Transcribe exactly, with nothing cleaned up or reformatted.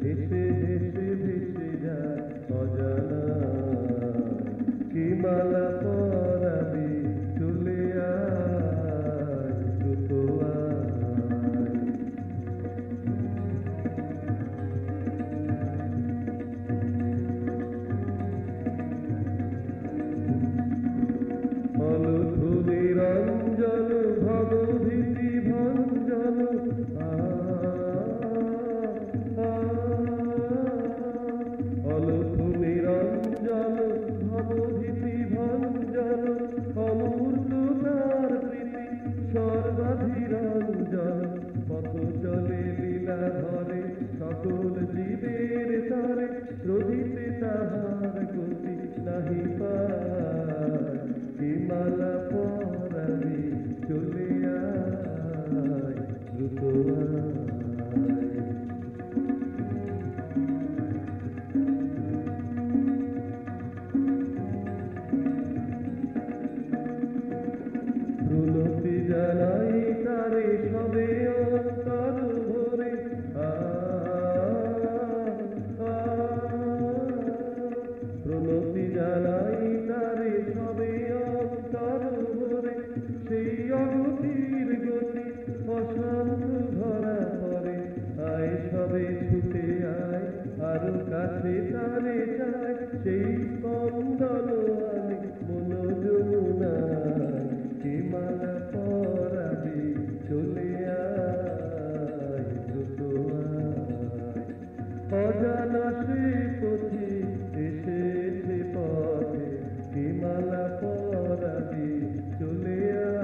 এসে ভেসে ভেসে যায় অজানা কি মালা পরাবি চলে আয় দ্রুত আয় অলধুলি রঞ্জন ভবভীতি ভঞ্জন অলধুলি রঞ্জন ভবভীতি ভঞ্জন অমূর্ততার প্রীতি সর্বাধিরঞ্জন পথ চলে লীলা ধরে সকল জীবের তরে রোহিতে তাহার গতি নাহি পায় কি মালা পরাবি চলে আয় দ্রুত আয় প্রণতি জানাই তারে সবে অন্তর ভরে প্রণতি জানাই তারে সবে অন্তর ভরে সেই অগতির গতি অশান্ত ধরা পড়ে আয় সবে ছুটে আয় আরো কাছে তারে চায় সেই স্পন্দন আমি মন যমুনা কি মালা পরাবি চলে আয় দ্রুত আয় অজানা সে পথে এসেছে পথে কি মালা পরাবি চলে আয়।